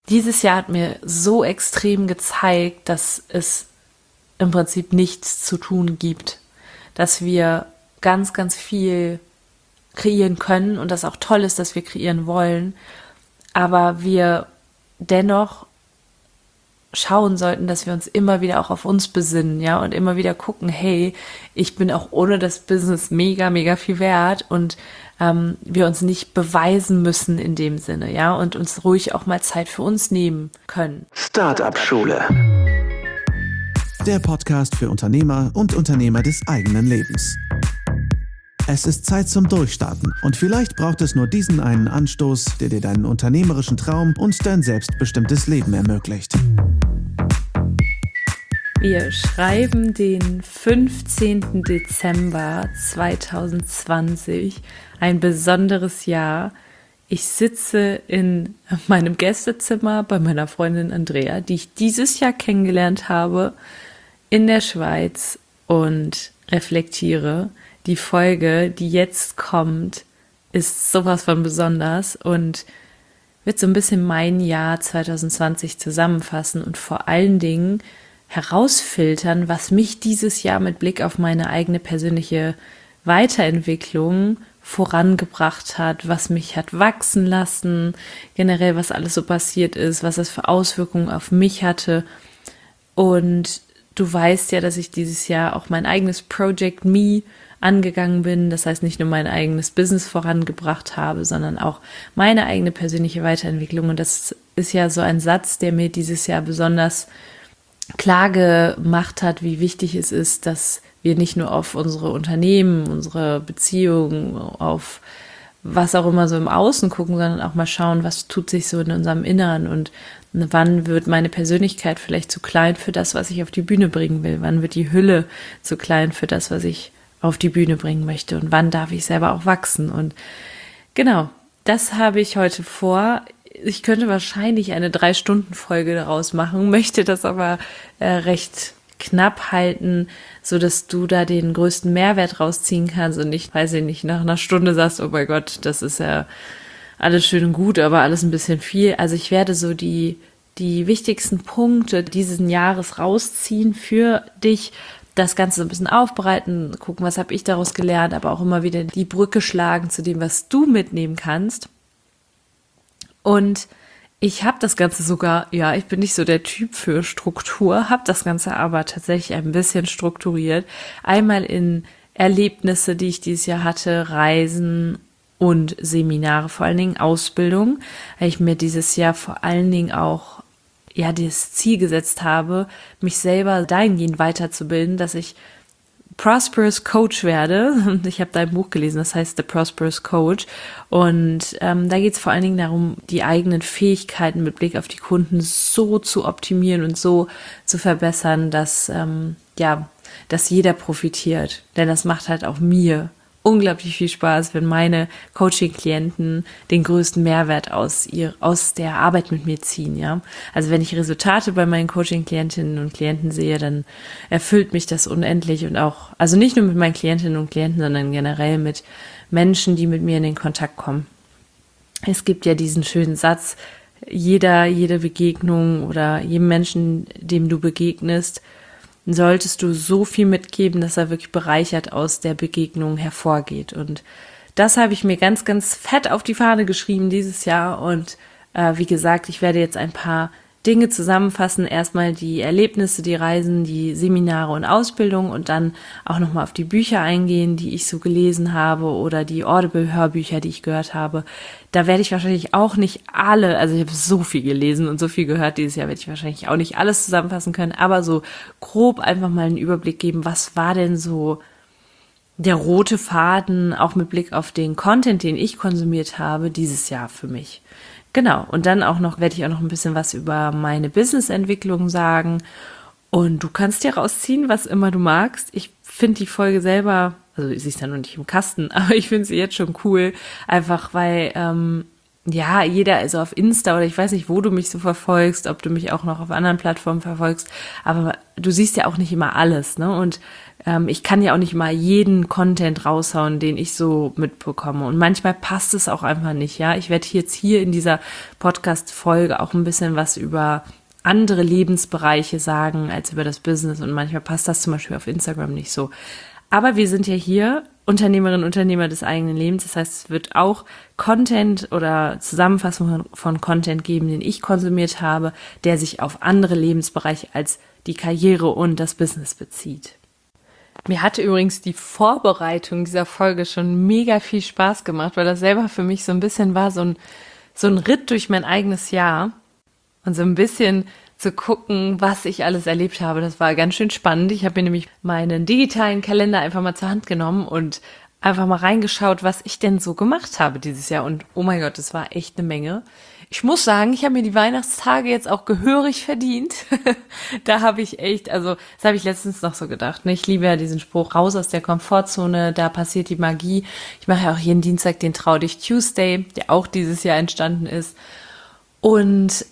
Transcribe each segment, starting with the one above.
dieses Jahr hat mir so extrem gezeigt, dass es im Prinzip nichts zu tun gibt, dass wir ganz, ganz viel kreieren können und das auch toll ist, dass wir kreieren wollen, aber wir dennoch schauen sollten, dass wir uns immer wieder auch auf uns besinnen, ja, und immer wieder gucken, hey, ich bin auch ohne das Business mega, mega viel wert und wir uns nicht beweisen müssen in dem Sinne, ja, und uns ruhig auch mal Zeit für uns nehmen können. Startup-Schule. Der Podcast für Unternehmer und Unternehmer des eigenen Lebens. Es ist Zeit zum Durchstarten und vielleicht braucht es nur diesen einen Anstoß, der dir deinen unternehmerischen Traum und dein selbstbestimmtes Leben ermöglicht. Wir schreiben den 15. Dezember 2020, ein besonderes Jahr. Ich sitze in meinem Gästezimmer bei meiner Freundin Andrea, die ich dieses Jahr kennengelernt habe, in der Schweiz und reflektiere. Die Folge, die jetzt kommt, ist sowas von besonders und wird so ein bisschen mein Jahr 2020 zusammenfassen und vor allen Dingen herausfiltern, was mich dieses Jahr mit Blick auf meine eigene persönliche Weiterentwicklung vorangebracht hat, was mich hat wachsen lassen, generell was alles so passiert ist, was es für Auswirkungen auf mich hatte. Und du weißt ja, dass ich dieses Jahr auch mein eigenes Project Me angegangen bin, das heißt nicht nur mein eigenes Business vorangebracht habe, sondern auch meine eigene persönliche Weiterentwicklung. Und das ist ja so ein Satz, der mir dieses Jahr besonders klar gemacht hat, wie wichtig es ist, dass wir nicht nur auf unsere Unternehmen, unsere Beziehungen, auf was auch immer so im Außen gucken, sondern auch mal schauen, was tut sich so in unserem Inneren und wann wird meine Persönlichkeit vielleicht zu klein für das, was ich auf die Bühne bringen will, wann wird die Hülle zu klein für das, was ich auf die Bühne bringen möchte und wann darf ich selber auch wachsen. Und genau, das habe ich heute vor. Ich könnte wahrscheinlich eine 3-Stunden-Folge daraus machen, möchte das aber recht knapp halten, so dass du da den größten Mehrwert rausziehen kannst und nicht, weiß ich nicht, nach einer Stunde sagst, oh mein Gott, das ist ja alles schön und gut, aber alles ein bisschen viel. Also ich werde so die wichtigsten Punkte dieses Jahres rausziehen für dich, das Ganze so ein bisschen aufbereiten, gucken, was habe ich daraus gelernt, aber auch immer wieder die Brücke schlagen zu dem, was du mitnehmen kannst. Und ich habe das Ganze sogar, ja, ich bin nicht so der Typ für Struktur, habe das Ganze aber tatsächlich ein bisschen strukturiert. Einmal in Erlebnisse, die ich dieses Jahr hatte, Reisen und Seminare, vor allen Dingen Ausbildung, weil ich mir dieses Jahr vor allen Dingen auch das Ziel gesetzt habe, mich selber dahingehend weiterzubilden, dass ich Prosperous Coach werde. Und ich habe da ein Buch gelesen, das heißt The Prosperous Coach. Und da geht es vor allen Dingen darum, die eigenen Fähigkeiten mit Blick auf die Kunden so zu optimieren und so zu verbessern, dass dass jeder profitiert. Denn das macht halt auch mir unglaublich viel Spaß, wenn meine Coaching-Klienten den größten Mehrwert aus der Arbeit mit mir ziehen, ja. Also wenn ich Resultate bei meinen Coaching-Klientinnen und Klienten sehe, dann erfüllt mich das unendlich und auch, also nicht nur mit meinen Klientinnen und Klienten, sondern generell mit Menschen, die mit mir in den Kontakt kommen. Es gibt ja diesen schönen Satz, jede Begegnung oder jedem Menschen, dem du begegnest, solltest du so viel mitgeben, dass er wirklich bereichert aus der Begegnung hervorgeht. Und das habe ich mir ganz, ganz fett auf die Fahne geschrieben dieses Jahr. Und wie gesagt, ich werde jetzt ein paar Dinge zusammenfassen. Erstmal die Erlebnisse, die Reisen, die Seminare und Ausbildung und dann auch nochmal auf die Bücher eingehen, die ich so gelesen habe oder die Audible-Hörbücher, die ich gehört habe. Da werde ich wahrscheinlich auch nicht alle, also ich habe so viel gelesen und so viel gehört dieses Jahr, werde ich wahrscheinlich auch nicht alles zusammenfassen können, aber so grob einfach mal einen Überblick geben, was war denn so der rote Faden, auch mit Blick auf den Content, den ich konsumiert habe, dieses Jahr für mich. Genau, und dann werde ich auch noch ein bisschen was über meine Businessentwicklung sagen und du kannst dir rausziehen, was immer du magst. Ich finde die Folge selber, also sie ist ja noch nicht im Kasten, aber ich finde sie jetzt schon cool, einfach weil ja, jeder, also auf Insta oder ich weiß nicht, wo du mich so verfolgst, ob du mich auch noch auf anderen Plattformen verfolgst, aber du siehst ja auch nicht immer alles, ne? Und ich kann ja auch nicht mal jeden Content raushauen, den ich so mitbekomme. Und manchmal passt es auch einfach nicht, ja. Ich werde jetzt hier in dieser Podcast-Folge auch ein bisschen was über andere Lebensbereiche sagen als über das Business. Und manchmal passt das zum Beispiel auf Instagram nicht so. Aber wir sind ja hier Unternehmerinnen und Unternehmer des eigenen Lebens. Das heißt, es wird auch Content oder Zusammenfassung von Content geben, den ich konsumiert habe, der sich auf andere Lebensbereiche als die Karriere und das Business bezieht. Mir hatte übrigens die Vorbereitung dieser Folge schon mega viel Spaß gemacht, weil das selber für mich so ein bisschen war, so ein Ritt durch mein eigenes Jahr und so ein bisschen zu gucken, was ich alles erlebt habe. Das war ganz schön spannend. Ich habe mir nämlich meinen digitalen Kalender einfach mal zur Hand genommen und einfach mal reingeschaut, was ich denn so gemacht habe dieses Jahr. Und oh mein Gott, das war echt eine Menge. Ich muss sagen, ich habe mir die Weihnachtstage jetzt auch gehörig verdient. Da habe ich echt, also das habe ich letztens noch so gedacht. Ne? Ich liebe ja diesen Spruch, raus aus der Komfortzone, da passiert die Magie. Ich mache ja auch jeden Dienstag den Trau dich Tuesday, der auch dieses Jahr entstanden ist. Und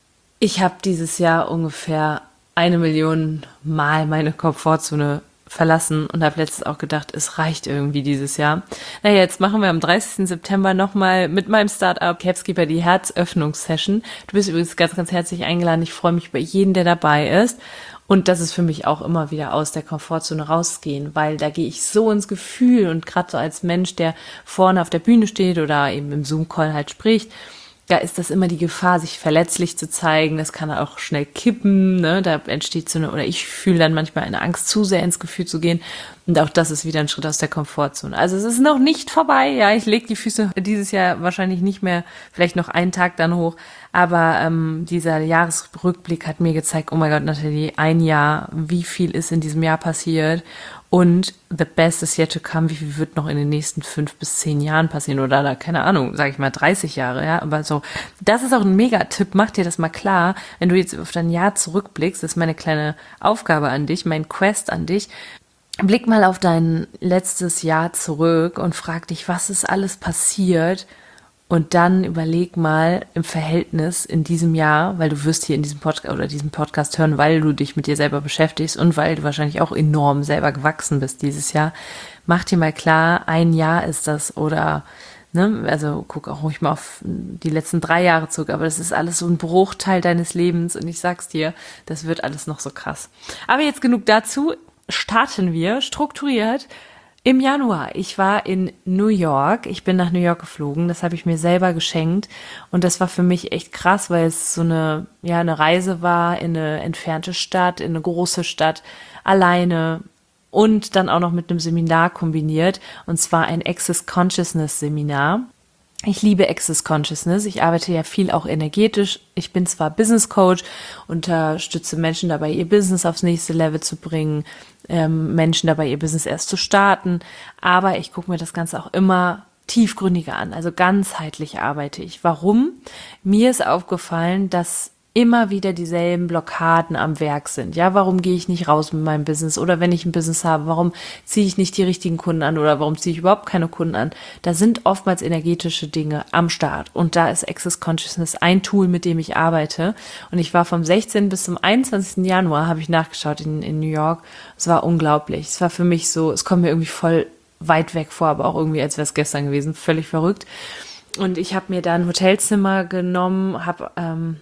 ich habe dieses Jahr ungefähr 1 Million Mal meine Komfortzone verlassen und habe letztens auch gedacht, es reicht irgendwie dieses Jahr. Naja, jetzt machen wir am 30. September nochmal mit meinem Startup Capskeeper die Herzöffnungssession. Du bist übrigens ganz, ganz herzlich eingeladen. Ich freue mich über jeden, der dabei ist. Und das ist für mich auch immer wieder aus der Komfortzone rausgehen, weil da gehe ich so ins Gefühl und gerade so als Mensch, der vorne auf der Bühne steht oder eben im Zoom-Call halt spricht, da ist das immer die Gefahr, sich verletzlich zu zeigen. Das kann auch schnell kippen, ne? Da entsteht so eine, oder ich fühle dann manchmal eine Angst, zu sehr ins Gefühl zu gehen. Und auch das ist wieder ein Schritt aus der Komfortzone. Also es ist noch nicht vorbei. Ja, ich lege die Füße dieses Jahr wahrscheinlich nicht mehr, vielleicht noch einen Tag dann hoch. Aber dieser Jahresrückblick hat mir gezeigt, oh mein Gott, Nathalie, ein Jahr, wie viel ist in diesem Jahr passiert? Und the best is yet to come, wie viel wird noch in den nächsten 5 bis 10 Jahren passieren oder da, keine Ahnung, sage ich mal 30 Jahre, ja, aber so, das ist auch ein Megatipp, mach dir das mal klar, wenn du jetzt auf dein Jahr zurückblickst, das ist meine kleine Aufgabe an dich, mein Quest an dich, blick mal auf dein letztes Jahr zurück und frag dich, was ist alles passiert? Und dann überleg mal im Verhältnis in diesem Jahr, weil du wirst hier in diesem Podcast oder diesen Podcast hören, weil du dich mit dir selber beschäftigst und weil du wahrscheinlich auch enorm selber gewachsen bist dieses Jahr. Mach dir mal klar, ein Jahr ist das oder, ne, also guck auch ruhig mal auf die letzten 3 Jahre zurück, aber das ist alles so ein Bruchteil deines Lebens und ich sag's dir, das wird alles noch so krass. Aber jetzt genug dazu, starten wir strukturiert. Im Januar, ich war in New York, ich bin nach New York geflogen, das habe ich mir selber geschenkt und das war für mich echt krass, weil es so eine Reise war in eine entfernte Stadt, in eine große Stadt, alleine und dann auch noch mit einem Seminar kombiniert und zwar ein Access Consciousness Seminar. Ich liebe Access Consciousness. Ich arbeite ja viel auch energetisch. Ich bin zwar Business Coach, unterstütze Menschen dabei, ihr Business aufs nächste Level zu bringen, Menschen dabei, ihr Business erst zu starten. Aber ich gucke mir das Ganze auch immer tiefgründiger an. Also ganzheitlich arbeite ich. Warum? Mir ist aufgefallen, dass immer wieder dieselben Blockaden am Werk sind. Ja, warum gehe ich nicht raus mit meinem Business? Oder wenn ich ein Business habe, warum ziehe ich nicht die richtigen Kunden an? Oder warum ziehe ich überhaupt keine Kunden an? Da sind oftmals energetische Dinge am Start. Und da ist Access Consciousness ein Tool, mit dem ich arbeite. Und ich war vom 16. bis zum 21. Januar, habe ich nachgeschaut in New York. Es war unglaublich. Es war für mich so, es kommt mir irgendwie voll weit weg vor, aber auch irgendwie, als wäre es gestern gewesen. Völlig verrückt. Und ich habe mir da ein Hotelzimmer genommen, habe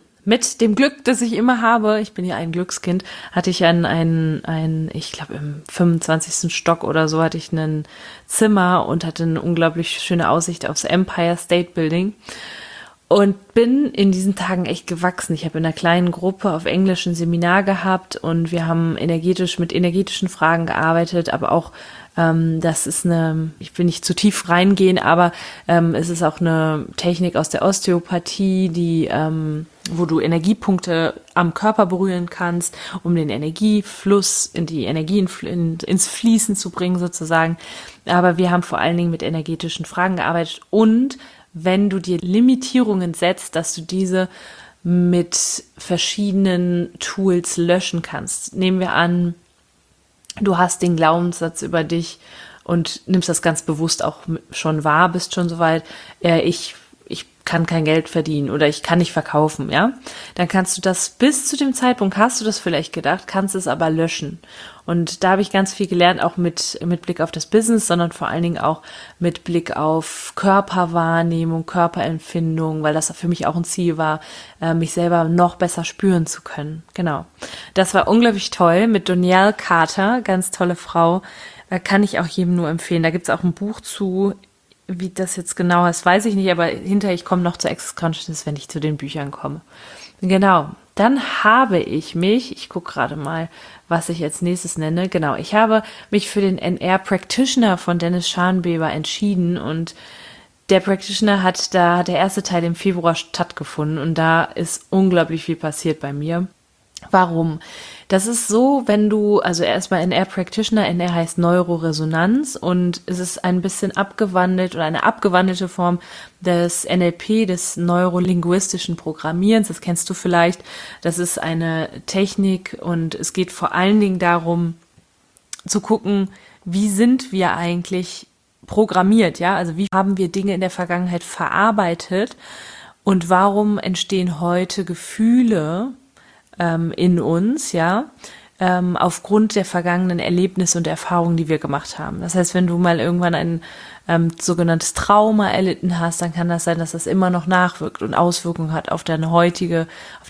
mit dem Glück, das ich immer habe, ich bin ja ein Glückskind, hatte ich ich glaube im 25. Stock oder so hatte ich ein Zimmer und hatte eine unglaublich schöne Aussicht aufs Empire State Building und bin in diesen Tagen echt gewachsen. Ich habe in einer kleinen Gruppe auf Englisch ein Seminar gehabt und wir haben mit energetischen Fragen gearbeitet, aber auch das ist ich will nicht zu tief reingehen, aber es ist auch eine Technik aus der Osteopathie, wo du Energiepunkte am Körper berühren kannst, um den Energiefluss in die Energie ins Fließen zu bringen sozusagen. Aber wir haben vor allen Dingen mit energetischen Fragen gearbeitet und wenn du dir Limitierungen setzt, dass du diese mit verschiedenen Tools löschen kannst. Nehmen wir an, du hast den Glaubenssatz über dich und nimmst das ganz bewusst auch schon wahr, bist schon soweit. Ich kann kein Geld verdienen oder ich kann nicht verkaufen, ja, dann kannst du das bis zu dem Zeitpunkt, hast du das vielleicht gedacht, kannst es aber löschen. Und da habe ich ganz viel gelernt, auch mit Blick auf das Business, sondern vor allen Dingen auch mit Blick auf Körperwahrnehmung, Körperempfindung, weil das für mich auch ein Ziel war, mich selber noch besser spüren zu können. Genau. Das war unglaublich toll mit Donielle Carter, ganz tolle Frau, kann ich auch jedem nur empfehlen. Da gibt's auch ein Buch zu. Wie das jetzt genau ist, weiß ich nicht, aber hinterher, ich komme noch zu Access Consciousness, wenn ich zu den Büchern komme. Genau, dann habe ich mich, ich gucke gerade mal, was ich als nächstes nenne, genau, ich habe mich für den NR Practitioner von Dennis Scharnweber entschieden und der Practitioner hat der erste Teil im Februar stattgefunden und da ist unglaublich viel passiert bei mir. Warum? Das ist so, wenn du, also erstmal NR Practitioner, NR heißt Neuroresonanz und es ist ein bisschen abgewandelt oder eine abgewandelte Form des NLP, des neurolinguistischen Programmierens. Das kennst du vielleicht. Das ist eine Technik und es geht vor allen Dingen darum, zu gucken, wie sind wir eigentlich programmiert, ja? Also wie haben wir Dinge in der Vergangenheit verarbeitet und warum entstehen heute Gefühle in uns, ja, aufgrund der vergangenen Erlebnisse und Erfahrungen, die wir gemacht haben. Das heißt, wenn du mal irgendwann ein sogenanntes Trauma erlitten hast, dann kann das sein, dass das immer noch nachwirkt und Auswirkungen hat auf deine heutige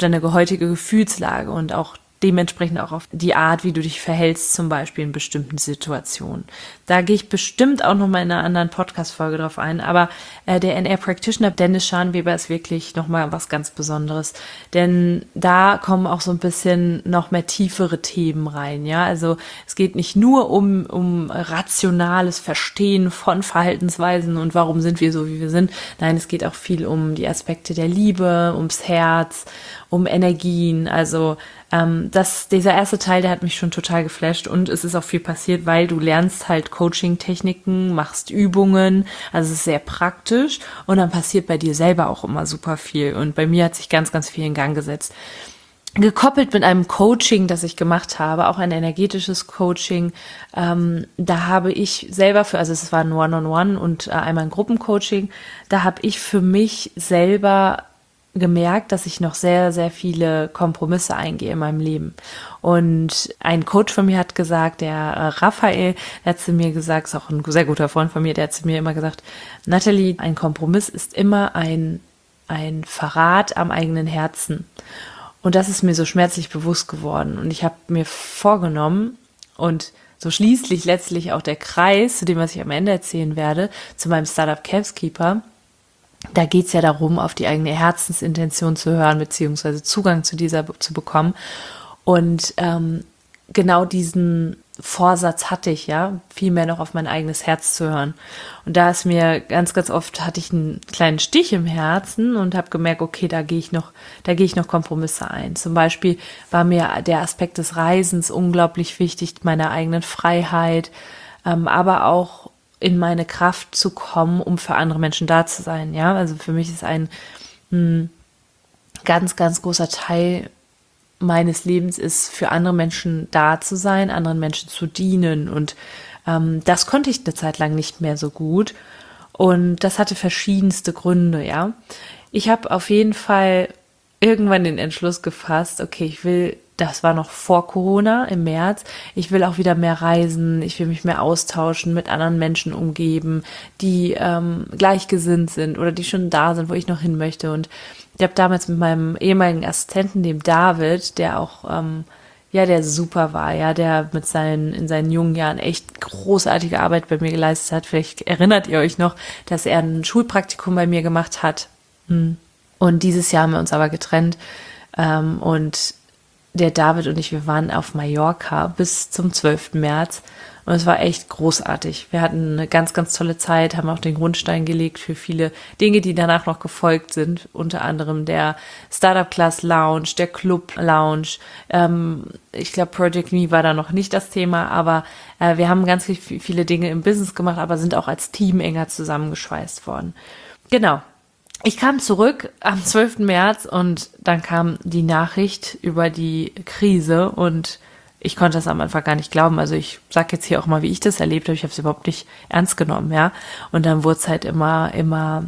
Gefühlslage und auch dementsprechend auch auf die Art, wie du dich verhältst, zum Beispiel in bestimmten Situationen. Da gehe ich bestimmt auch noch mal in einer anderen Podcast-Folge drauf ein, aber der NR-Practitioner Dennis Scharnweber ist wirklich noch mal was ganz Besonderes, denn da kommen auch so ein bisschen noch mehr tiefere Themen rein, ja, also es geht nicht nur um rationales Verstehen von Verhaltensweisen und warum sind wir so, wie wir sind, nein, es geht auch viel um die Aspekte der Liebe, ums Herz, um Energien, also dieser erste Teil, der hat mich schon total geflasht und es ist auch viel passiert, weil du lernst halt Coaching-Techniken, machst Übungen, also es ist sehr praktisch und dann passiert bei dir selber auch immer super viel und bei mir hat sich ganz, ganz viel in Gang gesetzt. Gekoppelt mit einem Coaching, das ich gemacht habe, auch ein energetisches Coaching, da habe ich selber also es war ein One-on-One und einmal ein Gruppencoaching, da habe ich für mich selber gemerkt, dass ich noch sehr, sehr viele Kompromisse eingehe in meinem Leben. Und ein Coach von mir hat gesagt, der Raphael, der hat zu mir gesagt, ist auch ein sehr guter Freund von mir, der hat zu mir immer gesagt, Nathalie, ein Kompromiss ist immer ein Verrat am eigenen Herzen. Und das ist mir so schmerzlich bewusst geworden. Und ich habe mir vorgenommen und so schließlich letztlich auch der Kreis, zu dem, was ich am Ende erzählen werde, zu meinem Startup Calfskeeper. Da geht's ja darum, auf die eigene Herzensintention zu hören, beziehungsweise Zugang zu dieser zu bekommen. Und genau diesen Vorsatz hatte ich, ja, viel mehr noch auf mein eigenes Herz zu hören. Und da ist mir ganz, ganz oft, hatte ich einen kleinen Stich im Herzen und habe gemerkt, okay, da gehe ich noch Kompromisse ein. Zum Beispiel war mir der Aspekt des Reisens unglaublich wichtig, meiner eigenen Freiheit, aber auch in meine Kraft zu kommen, um für andere Menschen da zu sein, ja, also für mich ist ein ganz, ganz großer Teil meines Lebens ist, für andere Menschen da zu sein, anderen Menschen zu dienen und das konnte ich eine Zeit lang nicht mehr so gut und das hatte verschiedenste Gründe, ja. Ich habe auf jeden Fall irgendwann den Entschluss gefasst, okay, das war noch vor Corona im März, ich will auch wieder mehr reisen, ich will mich mehr austauschen, mit anderen Menschen umgeben, die gleichgesinnt sind oder die schon da sind, wo ich noch hin möchte. Und ich habe damals mit meinem ehemaligen Assistenten, dem David, der auch, der super war, ja, der in seinen jungen Jahren echt großartige Arbeit bei mir geleistet hat. Vielleicht erinnert ihr euch noch, dass er ein Schulpraktikum bei mir gemacht hat. Und dieses Jahr haben wir uns aber getrennt. Und der David und ich, wir waren auf Mallorca bis zum 12. März und es war echt großartig. Wir hatten eine ganz, ganz tolle Zeit, haben auch den Grundstein gelegt für viele Dinge, die danach noch gefolgt sind, unter anderem der Startup Class Lounge, der Club Lounge. Ich glaube, Project Me war da noch nicht das Thema, aber wir haben ganz viele Dinge im Business gemacht, aber sind auch als Team enger zusammengeschweißt worden. Genau. Ich kam zurück am 12. März und dann kam die Nachricht über die Krise und ich konnte das am Anfang gar nicht glauben. Also ich sage jetzt hier auch mal, wie ich das erlebt habe. Ich habe es überhaupt nicht ernst genommen, ja. Und dann wurde es halt immer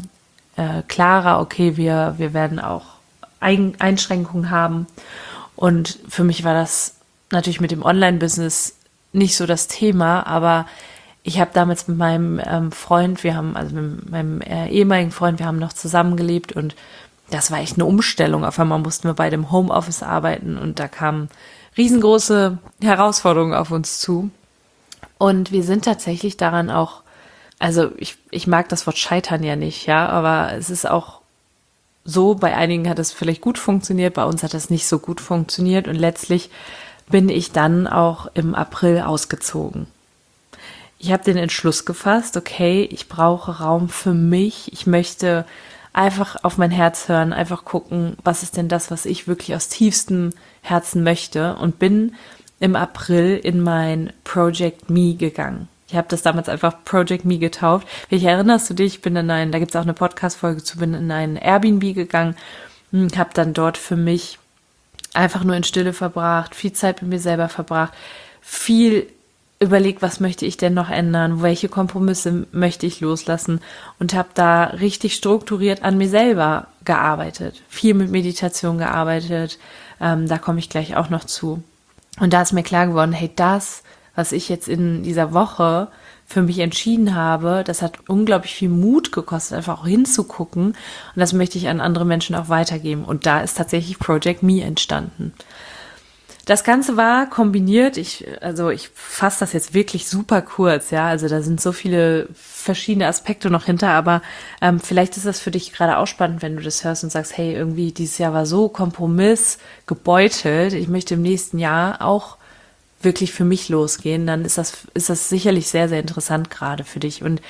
klarer, okay, wir werden auch Einschränkungen haben. Und für mich war das natürlich mit dem Online-Business nicht so das Thema, aber ich habe damals mit meinem Freund, mit meinem ehemaligen Freund, wir haben noch zusammengelebt und das war echt eine Umstellung. Auf einmal mussten wir beide im Homeoffice arbeiten und da kamen riesengroße Herausforderungen auf uns zu. Und wir sind tatsächlich daran auch, also ich mag das Wort Scheitern ja nicht, ja, aber es ist auch so, bei einigen hat es vielleicht gut funktioniert, bei uns hat es nicht so gut funktioniert und letztlich bin ich dann auch im April ausgezogen. Ich habe den Entschluss gefasst, okay, ich brauche Raum für mich. Ich möchte einfach auf mein Herz hören, einfach gucken, was ist denn das, was ich wirklich aus tiefstem Herzen möchte und bin im April in mein Project Me gegangen. Ich habe das damals einfach Project Me getauft. Vielleicht erinnerst du dich, da gibt es auch eine Podcast-Folge zu, bin in ein Airbnb gegangen, habe dann dort für mich einfach nur in Stille verbracht, viel Zeit mit mir selber verbracht, viel überlegt, was möchte ich denn noch ändern, welche Kompromisse möchte ich loslassen und habe da richtig strukturiert an mir selber gearbeitet, viel mit Meditation gearbeitet, da komme ich gleich auch noch zu. Und da ist mir klar geworden, hey, das, was ich jetzt in dieser Woche für mich entschieden habe, das hat unglaublich viel Mut gekostet, einfach auch hinzugucken und das möchte ich an andere Menschen auch weitergeben und da ist tatsächlich Project Me entstanden. Das Ganze war kombiniert, ich fasse das jetzt wirklich super kurz, ja, also da sind so viele verschiedene Aspekte noch hinter, aber vielleicht ist das für dich gerade auch spannend, wenn du das hörst und sagst, hey, irgendwie dieses Jahr war so kompromissgebeutelt, ich möchte im nächsten Jahr auch wirklich für mich losgehen, dann ist das sicherlich sehr, sehr interessant gerade für dich und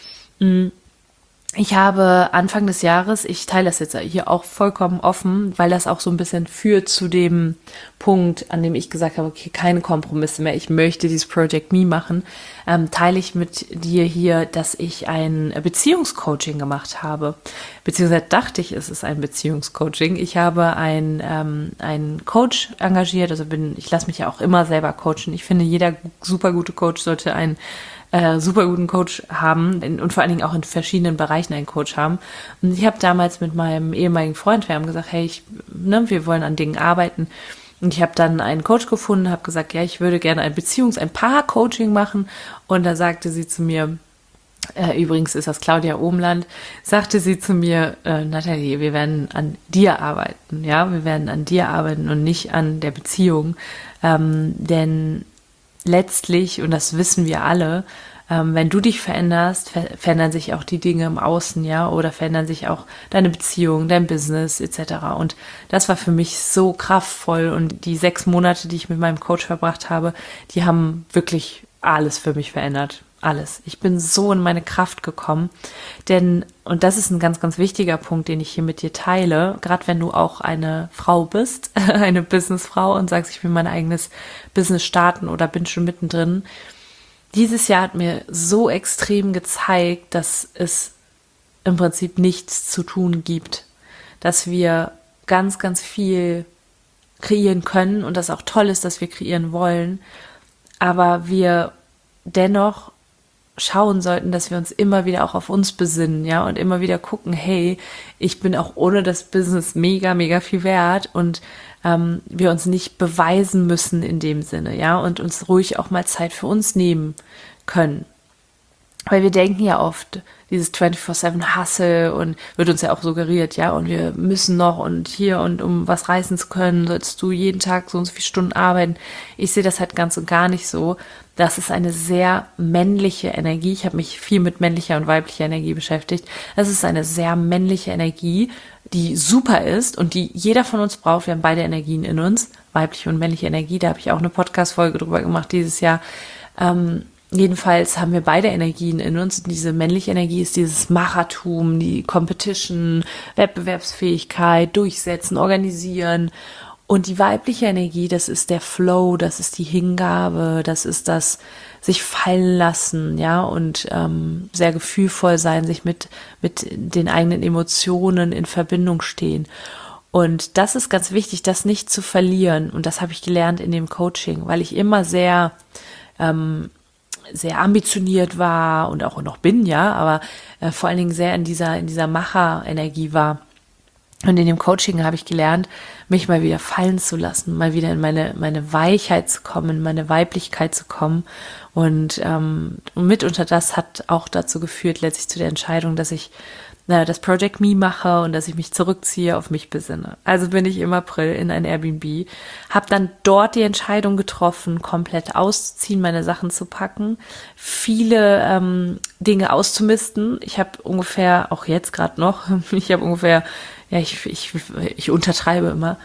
ich habe Anfang des Jahres, ich teile das jetzt hier auch vollkommen offen, weil das auch so ein bisschen führt zu dem Punkt, an dem ich gesagt habe, okay, keine Kompromisse mehr, ich möchte dieses Project Me machen, teile ich mit dir hier, dass ich ein Beziehungscoaching gemacht habe. Beziehungsweise dachte ich, es ist ein Beziehungscoaching. Ich habe einen Coach engagiert, ich lasse mich ja auch immer selber coachen. Ich finde, jeder super gute Coach sollte einen super guten Coach haben und vor allen Dingen auch in verschiedenen Bereichen einen Coach haben. Und ich habe damals mit meinem ehemaligen Freund, wir haben gesagt, hey, wir wollen an Dingen arbeiten. Und ich habe dann einen Coach gefunden, habe gesagt, ja, ich würde gerne ein Paar-Coaching machen. Und da sagte sie zu mir, übrigens ist das Claudia Ohmland, sagte sie zu mir, Nathalie, wir werden an dir arbeiten, ja, wir werden an dir arbeiten und nicht an der Beziehung, denn letztlich, und das wissen wir alle, wenn du dich veränderst, verändern sich auch die Dinge im Außen, ja, oder verändern sich auch deine Beziehung, dein Business etc. Und das war für mich so kraftvoll und die 6 Monate, die ich mit meinem Coach verbracht habe, die haben wirklich alles für mich verändert. Alles. Ich bin so in meine Kraft gekommen, denn, und das ist ein ganz, ganz wichtiger Punkt, den ich hier mit dir teile, gerade wenn du auch eine Frau bist, eine Businessfrau und sagst, ich will mein eigenes Business starten oder bin schon mittendrin. Dieses Jahr hat mir so extrem gezeigt, dass es im Prinzip nichts zu tun gibt, dass wir ganz, ganz viel kreieren können und das auch toll ist, dass wir kreieren wollen, aber wir dennoch schauen sollten, dass wir uns immer wieder auch auf uns besinnen, ja, und immer wieder gucken, hey, ich bin auch ohne das Business mega, mega viel wert und wir uns nicht beweisen müssen in dem Sinne, ja, und uns ruhig auch mal Zeit für uns nehmen können. Weil wir denken ja oft, dieses 24/7 Hustle und wird uns ja auch suggeriert, ja, und wir müssen noch und hier und um was reißen zu können, sollst du jeden Tag so und so viele Stunden arbeiten. Ich sehe das halt ganz und gar nicht so. Das ist eine sehr männliche Energie. Ich habe mich viel mit männlicher und weiblicher Energie beschäftigt. Das ist eine sehr männliche Energie, die super ist und die jeder von uns braucht. Wir haben beide Energien in uns, weibliche und männliche Energie. Da habe ich auch eine Podcast-Folge drüber gemacht dieses Jahr. Jedenfalls haben wir beide Energien in uns. Und diese männliche Energie ist dieses Machertum, die Competition, Wettbewerbsfähigkeit, Durchsetzen, Organisieren. Und die weibliche Energie, das ist der Flow, das ist die Hingabe, das ist das sich fallen lassen, ja, und sehr gefühlvoll sein, sich mit den eigenen Emotionen in Verbindung stehen. Und das ist ganz wichtig, das nicht zu verlieren. Und das habe ich gelernt in dem Coaching, weil ich immer sehr sehr ambitioniert war und auch noch bin, ja, aber vor allen Dingen sehr in dieser Macher-Energie war. Und in dem Coaching habe ich gelernt, mich mal wieder fallen zu lassen, mal wieder in meine Weichheit zu kommen, in meine Weiblichkeit zu kommen. Und mitunter das hat auch dazu geführt, letztlich zu der Entscheidung, dass ich das Project Me mache und dass ich mich zurückziehe, auf mich besinne. Also bin ich im April in ein Airbnb, habe dann dort die Entscheidung getroffen, komplett auszuziehen, meine Sachen zu packen, viele Dinge auszumisten. Ich habe ungefähr, auch jetzt gerade noch, ich habe ungefähr, ja, ich untertreibe immer,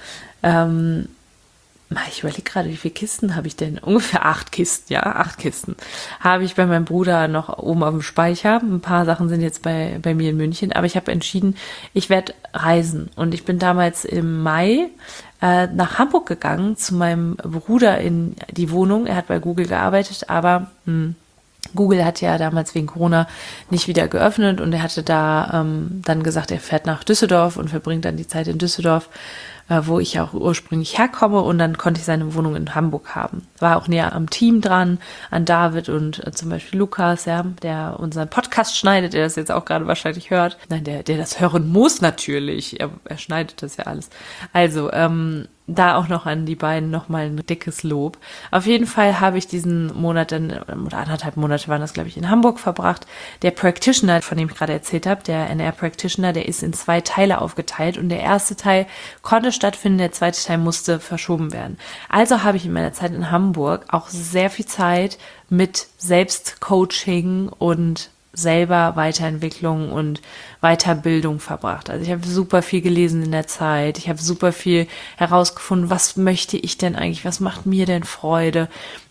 ich überlege gerade, wie viele Kisten habe ich denn? Ungefähr 8 Kisten, ja, 8 Kisten habe ich bei meinem Bruder noch oben auf dem Speicher. Ein paar Sachen sind jetzt bei mir in München, aber ich habe entschieden, ich werde reisen. Und ich bin damals im Mai nach Hamburg gegangen, zu meinem Bruder in die Wohnung. Er hat bei Google gearbeitet, aber Google hat ja damals wegen Corona nicht wieder geöffnet und er hatte da dann gesagt, er fährt nach Düsseldorf und verbringt dann die Zeit in Düsseldorf, wo ich auch ursprünglich herkomme, und dann konnte ich seine Wohnung in Hamburg haben. War auch näher am Team dran, an David und zum Beispiel Lukas, ja, der unseren Podcast schneidet, der das jetzt auch gerade wahrscheinlich hört. Nein, der das hören muss natürlich, er schneidet das ja alles. Also, da auch noch an die beiden nochmal ein dickes Lob. Auf jeden Fall habe ich diesen Monat dann, oder 1,5 Monate waren das, glaube ich, in Hamburg verbracht. Der Practitioner, von dem ich gerade erzählt habe, der NR Practitioner, der ist in 2 Teile aufgeteilt und der erste Teil konnte stattfinden, der zweite Teil musste verschoben werden. Also habe ich in meiner Zeit in Hamburg auch sehr viel Zeit mit Selbstcoaching und selber Weiterentwicklung und Weiterbildung verbracht. Also ich habe super viel gelesen in der Zeit. Ich habe super viel herausgefunden, was möchte ich denn eigentlich, was macht mir denn Freude?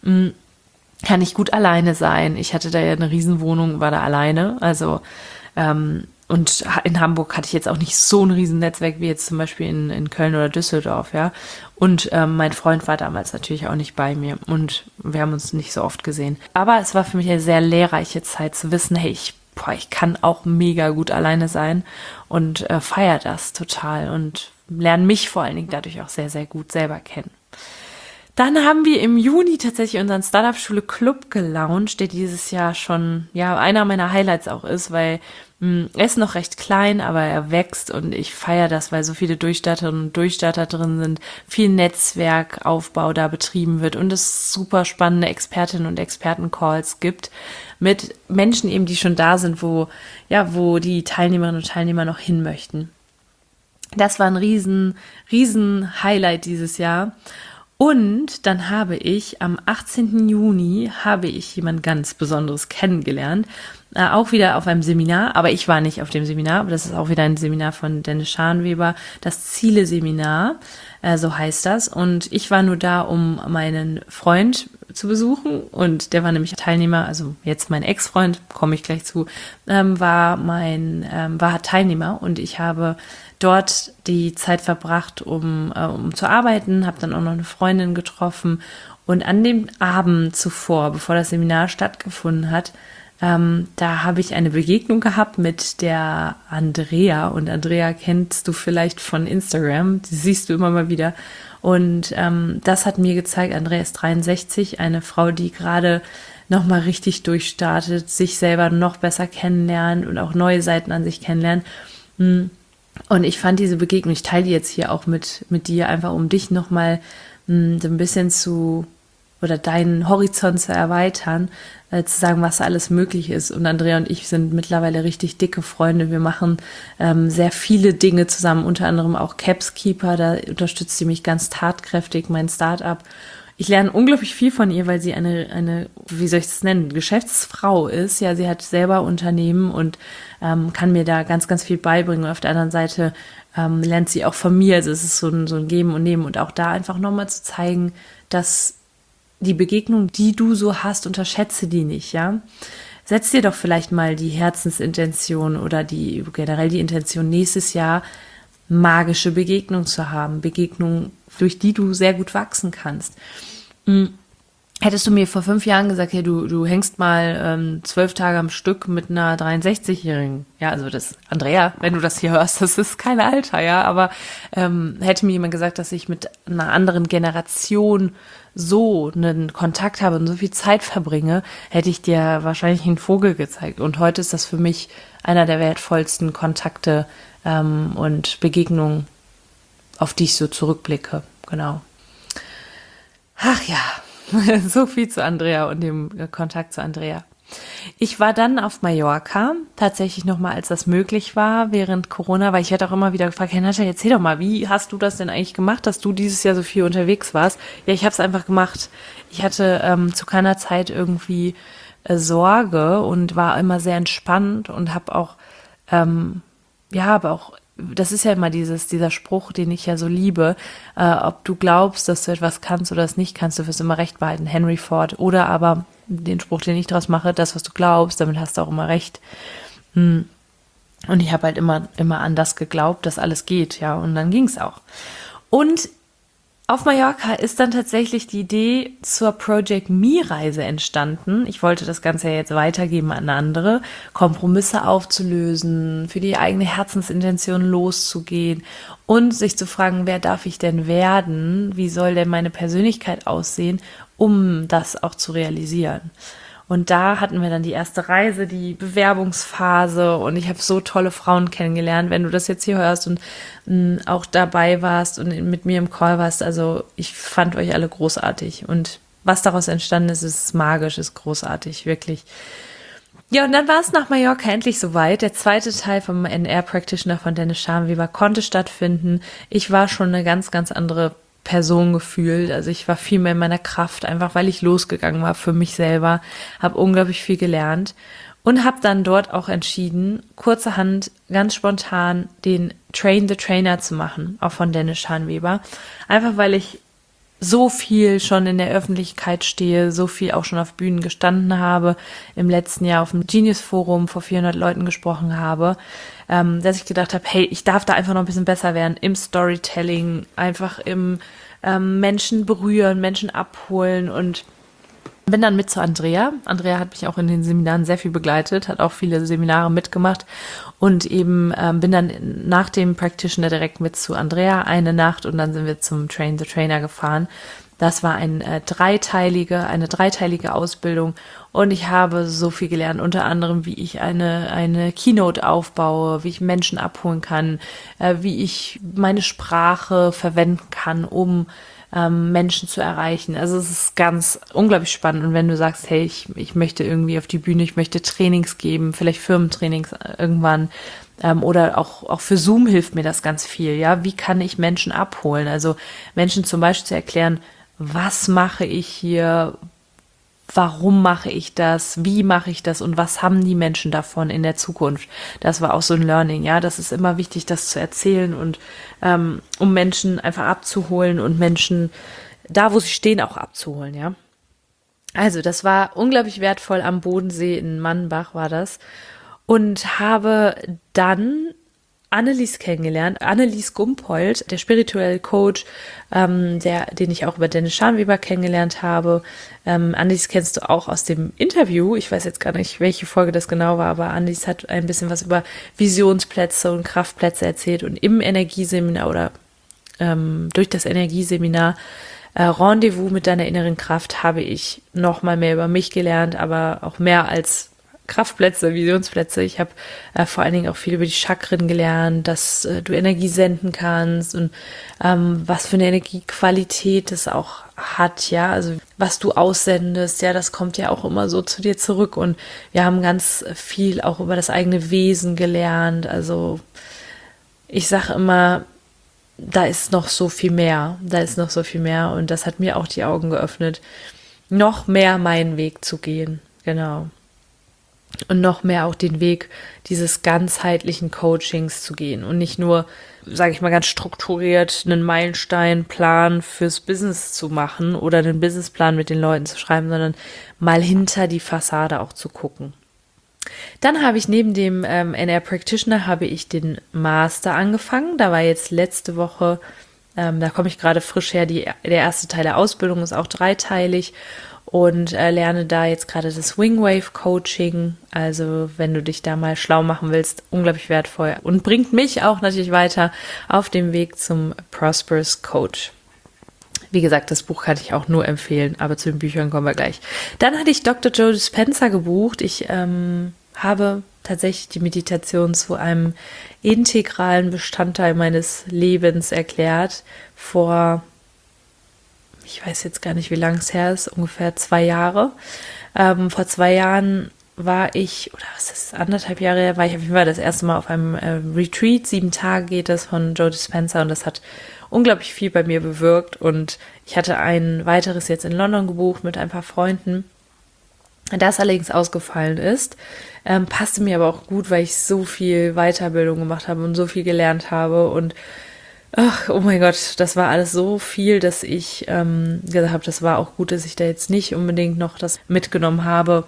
Kann ich gut alleine sein? Ich hatte da ja eine Riesenwohnung, war da alleine. Also und in Hamburg hatte ich jetzt auch nicht so ein Riesennetzwerk wie jetzt zum Beispiel in Köln oder Düsseldorf, ja. Und mein Freund war damals natürlich auch nicht bei mir und wir haben uns nicht so oft gesehen. Aber es war für mich eine sehr lehrreiche Zeit zu wissen, hey, ich kann auch mega gut alleine sein und feiere das total und lerne mich vor allen Dingen dadurch auch sehr, sehr gut selber kennen. Dann haben wir im Juni tatsächlich unseren Startup-Schule Club gelauncht, der dieses Jahr schon, ja, einer meiner Highlights auch ist, weil er ist noch recht klein, aber er wächst und ich feiere das, weil so viele Durchstarterinnen und Durchstarter drin sind, viel Netzwerkaufbau da betrieben wird und es super spannende Expertinnen und Experten-Calls gibt mit Menschen eben, die schon da sind, wo die Teilnehmerinnen und Teilnehmer noch hin möchten. Das war ein riesen Highlight dieses Jahr. Und dann habe ich am 18. Juni jemand ganz Besonderes kennengelernt, auch wieder auf einem Seminar, aber ich war nicht auf dem Seminar, aber das ist auch wieder ein Seminar von Dennis Scharnweber, das Ziele-Seminar, so heißt das. Und ich war nur da, um meinen Freund zu besuchen und der war nämlich Teilnehmer, also jetzt mein Ex-Freund, komme ich gleich zu, war Teilnehmer und ich habe dort die Zeit verbracht, um zu arbeiten, habe dann auch noch eine Freundin getroffen und an dem Abend zuvor, bevor das Seminar stattgefunden hat, da habe ich eine Begegnung gehabt mit der Andrea und Andrea kennst du vielleicht von Instagram, die siehst du immer mal wieder und das hat mir gezeigt, Andrea ist 63, eine Frau, die gerade nochmal richtig durchstartet, sich selber noch besser kennenlernt und auch neue Seiten an sich kennenlernt. Und ich fand diese Begegnung, ich teile die jetzt hier auch mit dir, einfach um dich nochmal so ein bisschen oder deinen Horizont zu erweitern, zu sagen, was alles möglich ist. Und Andrea und ich sind mittlerweile richtig dicke Freunde. Wir machen sehr viele Dinge zusammen, unter anderem auch Capskeeper, da unterstützt sie mich ganz tatkräftig, mein Startup. Ich lerne unglaublich viel von ihr, weil sie eine, wie soll ich das nennen, Geschäftsfrau ist. Ja, sie hat selber Unternehmen und kann mir da ganz, ganz viel beibringen. Und auf der anderen Seite lernt sie auch von mir. Also es ist so ein Geben und Nehmen und auch da einfach nochmal zu zeigen, dass die Begegnung, die du so hast, unterschätze die nicht, ja. Setz dir doch vielleicht mal die Herzensintention oder generell die Intention, nächstes Jahr magische Begegnung zu haben. Begegnung, durch die du sehr gut wachsen kannst. Hättest du mir vor 5 Jahren gesagt, hey, du hängst mal 12 Tage am Stück mit einer 63-Jährigen. Ja, also das, Andrea, wenn du das hier hörst, das ist kein Alter, ja, aber hätte mir jemand gesagt, dass ich mit einer anderen Generation so einen Kontakt habe und so viel Zeit verbringe, hätte ich dir wahrscheinlich einen Vogel gezeigt. Und heute ist das für mich einer der wertvollsten Kontakte und Begegnungen, auf die ich so zurückblicke. Genau. Ach ja. So viel zu Andrea und dem Kontakt zu Andrea. Ich war dann auf Mallorca, tatsächlich nochmal, als das möglich war, während Corona, weil ich werde auch immer wieder gefragt, hey Nadja, erzähl doch mal, wie hast du das denn eigentlich gemacht, dass du dieses Jahr so viel unterwegs warst? Ja, ich habe es einfach gemacht. Ich hatte zu keiner Zeit irgendwie Sorge und war immer sehr entspannt und habe auch, aber auch, das ist ja immer dieser Spruch, den ich ja so liebe, ob du glaubst, dass du etwas kannst oder es nicht kannst, du wirst immer recht behalten, Henry Ford, oder aber den Spruch, den ich draus mache, das, was du glaubst, damit hast du auch immer recht. Und ich habe halt immer an das geglaubt, dass alles geht, ja, und dann ging es auch. Und auf Mallorca ist dann tatsächlich die Idee zur Project Me-Reise entstanden. Ich wollte das Ganze ja jetzt weitergeben an andere, Kompromisse aufzulösen, für die eigene Herzensintention loszugehen und sich zu fragen, wer darf ich denn werden? Wie soll denn meine Persönlichkeit aussehen, um das auch zu realisieren? Und da hatten wir dann die erste Reise, die Bewerbungsphase, und ich habe so tolle Frauen kennengelernt. Wenn du das jetzt hier hörst und auch dabei warst und mit mir im Call warst, also ich fand euch alle großartig. Und was daraus entstanden ist, ist magisch, ist großartig, wirklich. Ja, und dann war es nach Mallorca endlich soweit. Der zweite Teil vom NR Practitioner von Dennis Scharnweber konnte stattfinden. Ich war schon eine ganz, ganz andere Person gefühlt. Also ich war viel mehr in meiner Kraft, einfach weil ich losgegangen war für mich selber, habe unglaublich viel gelernt und habe dann dort auch entschieden, kurzerhand, ganz spontan den Train the Trainer zu machen, auch von Dennis Scharnweber. Einfach weil ich so viel schon in der Öffentlichkeit stehe, so viel auch schon auf Bühnen gestanden habe, im letzten Jahr auf dem Genius Forum vor 400 Leuten gesprochen habe, dass ich gedacht habe, hey, ich darf da einfach noch ein bisschen besser werden im Storytelling, einfach im Menschen berühren, Menschen abholen, und bin dann mit zu Andrea. Andrea hat mich auch in den Seminaren sehr viel begleitet, hat auch viele Seminare mitgemacht und eben bin dann nach dem Practitioner direkt mit zu Andrea eine Nacht, und dann sind wir zum Train the Trainer gefahren. Das war eine dreiteilige Ausbildung, und ich habe so viel gelernt, unter anderem, wie ich eine Keynote aufbaue, wie ich Menschen abholen kann, wie ich meine Sprache verwenden kann, um Menschen zu erreichen. Also es ist ganz unglaublich spannend. Und wenn du sagst, hey, ich möchte irgendwie auf die Bühne, ich möchte Trainings geben, vielleicht Firmentrainings irgendwann, oder auch für Zoom hilft mir das ganz viel. Ja, wie kann ich Menschen abholen? Also Menschen zum Beispiel zu erklären, was mache ich hier? Warum mache ich das? Wie mache ich das? Und was haben die Menschen davon in der Zukunft? Das war auch so ein Learning, ja. Das ist immer wichtig, das zu erzählen und um Menschen einfach abzuholen und Menschen da, wo sie stehen, auch abzuholen, ja. Also das war unglaublich wertvoll, am Bodensee in Mannbach war das, und habe dann Annelies kennengelernt, Annelies Gumpold, der spirituelle Coach, den ich auch über Dennis Scharnweber kennengelernt habe. Annelies kennst du auch aus dem Interview. Ich weiß jetzt gar nicht, welche Folge das genau war, aber Annelies hat ein bisschen was über Visionsplätze und Kraftplätze erzählt, und im Energieseminar oder durch das Energieseminar Rendezvous mit deiner inneren Kraft habe ich noch mal mehr über mich gelernt, aber auch mehr als Kraftplätze, Visionsplätze. Ich habe vor allen Dingen auch viel über die Chakren gelernt, dass du Energie senden kannst und was für eine Energiequalität es auch hat, ja, also was du aussendest, ja, das kommt ja auch immer so zu dir zurück, und wir haben ganz viel auch über das eigene Wesen gelernt. Also ich sage immer, da ist noch so viel mehr, und das hat mir auch die Augen geöffnet, noch mehr meinen Weg zu gehen, genau. Und noch mehr auch den Weg dieses ganzheitlichen Coachings zu gehen und nicht nur, sage ich mal, ganz strukturiert einen Meilensteinplan fürs Business zu machen oder einen Businessplan mit den Leuten zu schreiben, sondern mal hinter die Fassade auch zu gucken. Dann habe ich neben dem NR Practitioner habe ich den Master angefangen. Da war jetzt letzte Woche, da komme ich gerade frisch her, der erste Teil der Ausbildung ist auch dreiteilig. und lerne da jetzt gerade das Wingwave Coaching. Also wenn du dich da mal schlau machen willst, unglaublich wertvoll und bringt mich auch natürlich weiter auf dem Weg zum Prosperous Coach. Wie gesagt, das Buch kann ich auch nur empfehlen, aber zu den Büchern kommen wir gleich. Dann hatte ich Dr. Joe Dispenza gebucht. Ich habe tatsächlich die Meditation zu einem integralen Bestandteil meines Lebens erklärt. Ich weiß jetzt gar nicht, wie lange es her ist, ungefähr 2 Jahre. Vor 2 Jahren war ich, oder was ist das, 1,5 Jahre her, war ich auf jeden Fall das erste Mal auf einem Retreat. 7 Tage geht das von Joe Dispenza und das hat unglaublich viel bei mir bewirkt. Und ich hatte ein weiteres jetzt in London gebucht mit ein paar Freunden, das allerdings ausgefallen ist. Passte mir aber auch gut, weil ich so viel Weiterbildung gemacht habe und so viel gelernt habe und oh mein Gott, das war alles so viel, dass ich gesagt habe, das war auch gut, dass ich da jetzt nicht unbedingt noch das mitgenommen habe.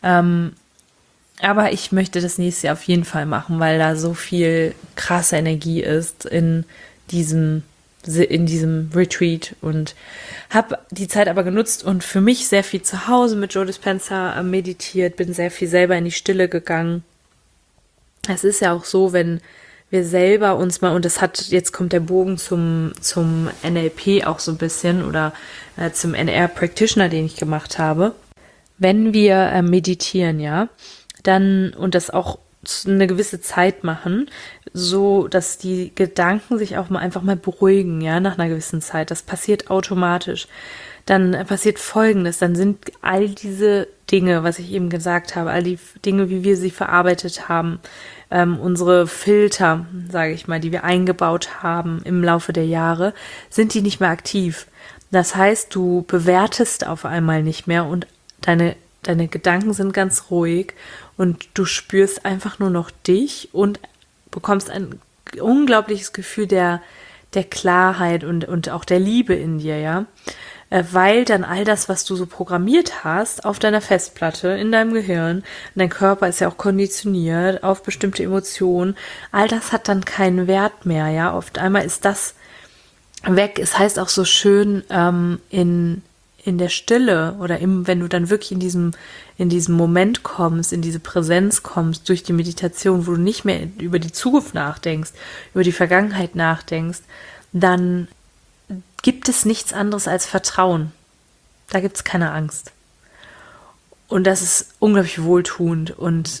Aber ich möchte das nächste Jahr auf jeden Fall machen, weil da so viel krasse Energie ist in diesem Retreat und habe die Zeit aber genutzt und für mich sehr viel zu Hause mit Joe Dispenza meditiert, bin sehr viel selber in die Stille gegangen. Es ist ja auch so, wenn wir selber uns mal, und jetzt kommt der Bogen zum NLP auch so ein bisschen oder zum NR Practitioner, den ich gemacht habe. Wenn wir meditieren, ja, dann und das auch eine gewisse Zeit machen, so dass die Gedanken sich auch mal einfach mal beruhigen, ja, nach einer gewissen Zeit. Das passiert automatisch. Dann passiert Folgendes, dann sind all diese Dinge, was ich eben gesagt habe, all die Dinge, wie wir sie verarbeitet haben, unsere Filter, sage ich mal, die wir eingebaut haben im Laufe der Jahre, sind die nicht mehr aktiv. Das heißt, du bewertest auf einmal nicht mehr und deine Gedanken sind ganz ruhig und du spürst einfach nur noch dich und bekommst ein unglaubliches Gefühl der Klarheit und auch der Liebe in dir, ja. Weil dann all das, was du so programmiert hast auf deiner Festplatte, in deinem Gehirn, dein Körper ist ja auch konditioniert auf bestimmte Emotionen, all das hat dann keinen Wert mehr, ja. Oft einmal ist das weg. Es heißt auch so schön in der Stille oder wenn du dann wirklich in diesem Moment kommst, in diese Präsenz kommst durch die Meditation, wo du nicht mehr über die Zukunft nachdenkst, über die Vergangenheit nachdenkst, dann gibt es nichts anderes als Vertrauen. Da gibt es keine Angst. Und das ist unglaublich wohltuend und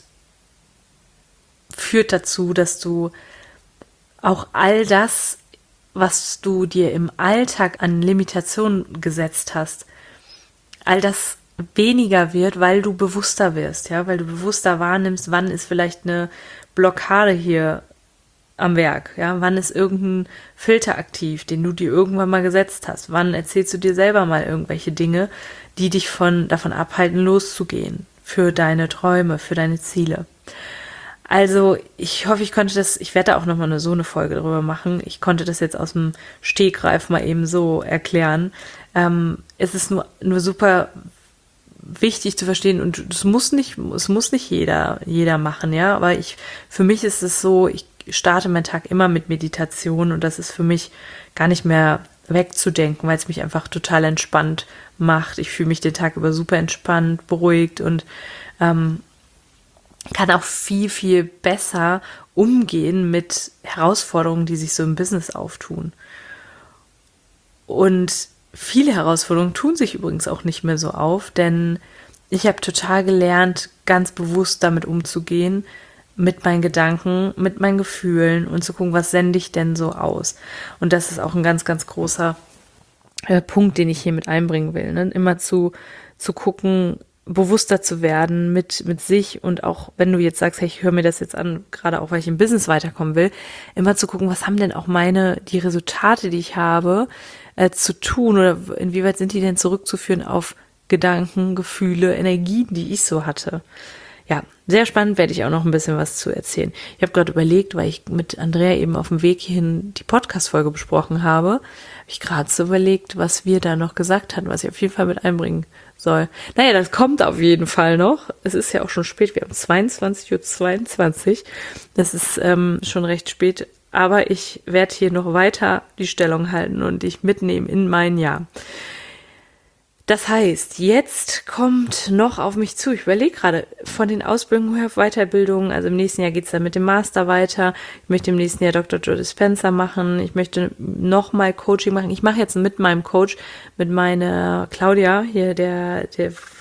führt dazu, dass du auch all das, was du dir im Alltag an Limitationen gesetzt hast, all das weniger wird, weil du bewusster wirst, ja, weil du bewusster wahrnimmst, wann ist vielleicht eine Blockade hier am Werk, ja, wann ist irgendein Filter aktiv, den du dir irgendwann mal gesetzt hast, wann erzählst du dir selber mal irgendwelche Dinge, die dich davon abhalten, loszugehen, für deine Träume, für deine Ziele. Also ich hoffe, ich werde da auch nochmal so eine Folge drüber machen. Ich konnte das jetzt aus dem Stegreif mal eben so erklären. Es ist nur super wichtig zu verstehen und es muss nicht jeder machen, ja. Aber für mich ist es so, ich starte meinen Tag immer mit Meditation und das ist für mich gar nicht mehr wegzudenken, weil es mich einfach total entspannt macht. Ich fühle mich den Tag über super entspannt, beruhigt und kann auch viel, viel besser umgehen mit Herausforderungen, die sich so im Business auftun. Und viele Herausforderungen tun sich übrigens auch nicht mehr so auf, denn ich habe total gelernt, ganz bewusst damit umzugehen, mit meinen Gedanken, mit meinen Gefühlen und zu gucken, was sende ich denn so aus. Und das ist auch ein ganz, ganz großer Punkt, den ich hier mit einbringen will. Ne? Immer zu gucken, bewusster zu werden mit sich und auch, wenn du jetzt sagst, hey, ich höre mir das jetzt an, gerade auch, weil ich im Business weiterkommen will, immer zu gucken, was haben denn auch die Resultate, die ich habe, zu tun oder inwieweit sind die denn zurückzuführen auf Gedanken, Gefühle, Energien, die ich so hatte. Ja, sehr spannend, werde ich auch noch ein bisschen was zu erzählen. Ich habe gerade überlegt, weil ich mit Andrea eben auf dem Weg hierhin die Podcast-Folge besprochen habe ich gerade so überlegt, was wir da noch gesagt hatten, was ich auf jeden Fall mit einbringen soll. Naja, das kommt auf jeden Fall noch. Es ist ja auch schon spät, wir haben 22:22 Uhr. Das ist schon recht spät, aber ich werde hier noch weiter die Stellung halten und dich mitnehmen in mein Jahr. Das heißt, jetzt kommt noch auf mich zu, ich überlege gerade, von den Ausbildungen her, Weiterbildungen, also im nächsten Jahr geht's dann mit dem Master weiter, ich möchte im nächsten Jahr Dr. Joe Dispenza machen, ich möchte nochmal Coaching machen, ich mache jetzt mit meinem Coach, mit meiner Claudia, hier der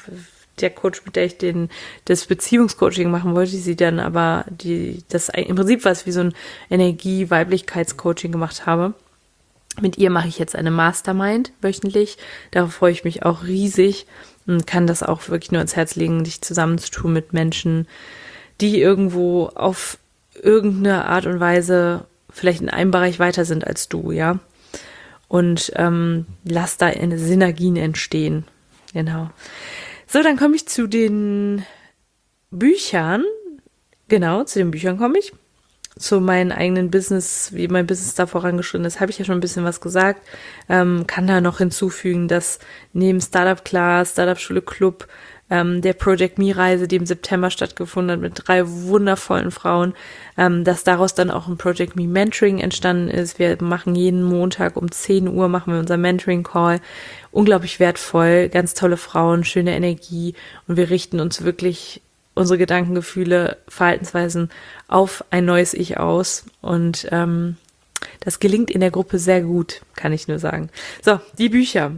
Coach, mit der ich das Beziehungscoaching machen wollte, sie dann aber, das im Prinzip was wie so ein Energie-Weiblichkeits-Coaching gemacht habe. Mit ihr mache ich jetzt eine Mastermind wöchentlich. Darauf freue ich mich auch riesig und kann das auch wirklich nur ans Herz legen, dich zusammenzutun mit Menschen, die irgendwo auf irgendeine Art und Weise vielleicht in einem Bereich weiter sind als du, ja. Und lass da Synergien entstehen. Genau. So, dann komme ich zu den Büchern. Genau, zu den Büchern komme ich. Zu meinem eigenen Business, wie mein Business da vorangeschritten ist, habe ich ja schon ein bisschen was gesagt. Kann da noch hinzufügen, dass neben Startup Class, Startup Schule Club, der Project Me Reise, die im September stattgefunden hat mit 3 wundervollen Frauen, dass daraus dann auch ein Project Me Mentoring entstanden ist. Wir machen jeden Montag um 10 Uhr machen wir unser Mentoring Call. Unglaublich wertvoll, ganz tolle Frauen, schöne Energie und wir richten uns wirklich unsere Gedanken, Gefühle, Verhaltensweisen auf ein neues Ich aus und das gelingt in der Gruppe sehr gut, kann ich nur sagen. So, die Bücher.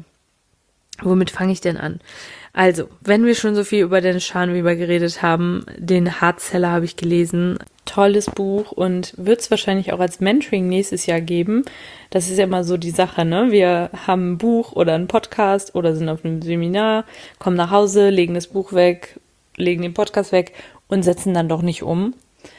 Womit fange ich denn an? Also, wenn wir schon so viel über Dennis Scharnweber geredet haben, den Hardseller habe ich gelesen. Tolles Buch und wird es wahrscheinlich auch als Mentoring nächstes Jahr geben. Das ist ja immer so die Sache, ne? Wir haben ein Buch oder einen Podcast oder sind auf einem Seminar, kommen nach Hause, legen das Buch weg, legen den Podcast weg und setzen dann doch nicht um.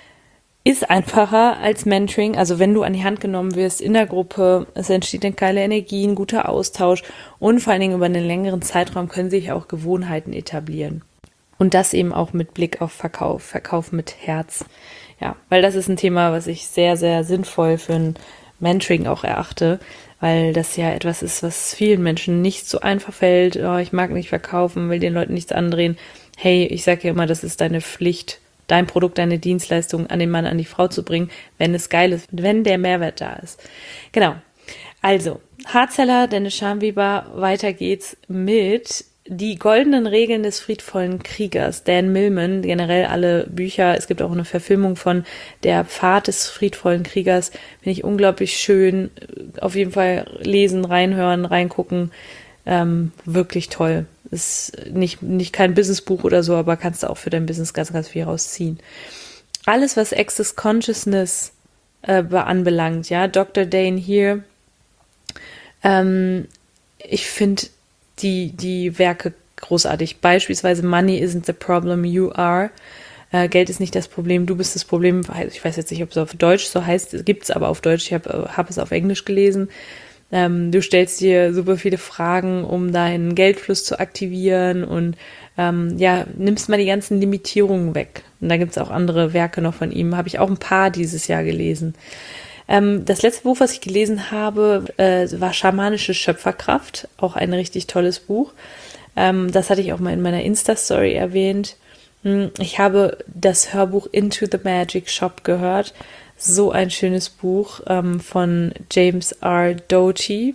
Ist einfacher als Mentoring, also wenn du an die Hand genommen wirst in der Gruppe, es entsteht eine geile Energie, ein guter Austausch und vor allen Dingen über einen längeren Zeitraum können sich auch Gewohnheiten etablieren. Und das eben auch mit Blick auf Verkauf mit Herz. Ja, weil das ist ein Thema, was ich sehr, sehr sinnvoll für ein Mentoring auch erachte, weil das ja etwas ist, was vielen Menschen nicht so einfach fällt. Oh, ich mag nicht verkaufen, will den Leuten nichts andrehen. Hey, ich sage ja immer, das ist deine Pflicht, dein Produkt, deine Dienstleistung an den Mann, an die Frau zu bringen, wenn es geil ist, wenn der Mehrwert da ist. Genau. Also, Hardseller, Dennis Scharnweber, weiter geht's mit Die goldenen Regeln des friedvollen Kriegers. Dan Millman, generell alle Bücher. Es gibt auch eine Verfilmung von Der Pfad des friedvollen Kriegers. Finde ich unglaublich schön. Auf jeden Fall lesen, reinhören, reingucken. Wirklich toll. Ist nicht kein Businessbuch oder so, aber kannst du auch für dein Business ganz, ganz viel rausziehen. Alles, was Access Consciousness anbelangt, ja, Dr. Dane hier, ich finde die Werke großartig. Beispielsweise Money isn't the problem, you are. Geld ist nicht das Problem, du bist das Problem. Ich weiß jetzt nicht, ob es auf Deutsch so heißt, gibt es aber auf Deutsch, ich hab es auf Englisch gelesen. Du stellst dir super viele Fragen, um deinen Geldfluss zu aktivieren und nimmst mal die ganzen Limitierungen weg. Und da gibt es auch andere Werke noch von ihm, habe ich auch ein paar dieses Jahr gelesen. Das letzte Buch, was ich gelesen habe, war Schamanische Schöpferkraft, auch ein richtig tolles Buch. Das hatte ich auch mal in meiner Insta-Story erwähnt. Ich habe das Hörbuch Into the Magic Shop gehört. So ein schönes Buch von James R. Doty.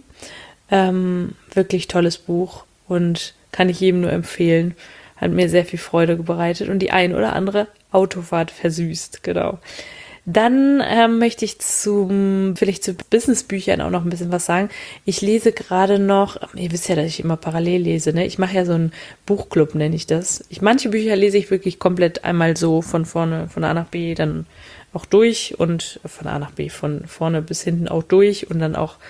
Wirklich tolles Buch und kann ich jedem nur empfehlen. Hat mir sehr viel Freude bereitet und die ein oder andere Autofahrt versüßt, genau. Dann möchte ich vielleicht zu Businessbüchern auch noch ein bisschen was sagen. Ich lese gerade noch, ihr wisst ja, dass ich immer parallel lese, ne? Ich mache ja so einen Buchclub, nenne ich das. Manche Bücher lese ich wirklich komplett einmal so von vorne, von A nach B, dann auch durch und von A nach B, von vorne bis hinten auch durch und dann auch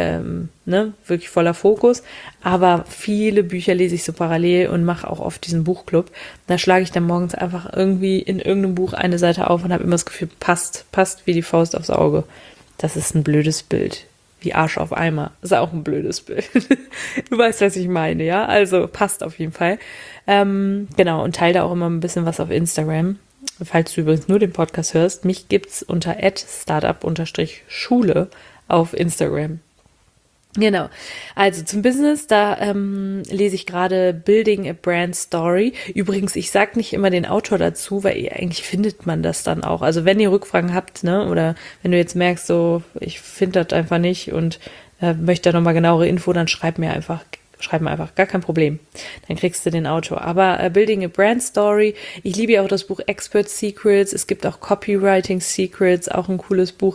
wirklich voller Fokus. Aber viele Bücher lese ich so parallel und mache auch oft diesen Buchclub. Da schlage ich dann morgens einfach irgendwie in irgendeinem Buch eine Seite auf und habe immer das Gefühl, passt wie die Faust aufs Auge. Das ist ein blödes Bild. Wie Arsch auf Eimer. Ist auch ein blödes Bild. Du weißt, was ich meine, ja? Also passt auf jeden Fall. Genau, und teile da auch immer ein bisschen was auf Instagram. Falls du übrigens nur den Podcast hörst, mich gibt's unter @startup_schule auf Instagram. Genau, also zum Business, da lese ich gerade Building a Brand Story. Übrigens, ich sage nicht immer den Autor dazu, weil eigentlich findet man das dann auch. Also wenn ihr Rückfragen habt, ne, oder wenn du jetzt merkst, so ich finde das einfach nicht und möchte da nochmal genauere Info, dann schreib mir einfach schreiben einfach, gar kein Problem. Dann kriegst du den Autor. Aber Building a Brand Story, ich liebe ja auch das Buch Expert Secrets, es gibt auch Copywriting Secrets, auch ein cooles Buch.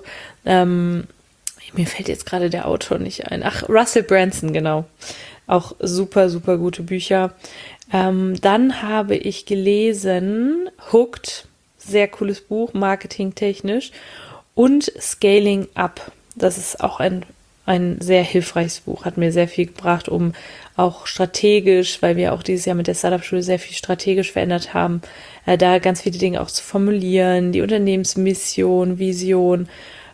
Mir fällt jetzt gerade der Autor nicht ein. Ach, Russell Brunson, genau. Auch super, super gute Bücher. Dann habe ich gelesen Hooked, sehr cooles Buch, marketingtechnisch, und Scaling Up. Das ist auch ein sehr hilfreiches Buch, hat mir sehr viel gebracht, um auch strategisch, weil wir auch dieses Jahr mit der Startup-Schule sehr viel strategisch verändert haben, da ganz viele Dinge auch zu formulieren, die Unternehmensmission, Vision,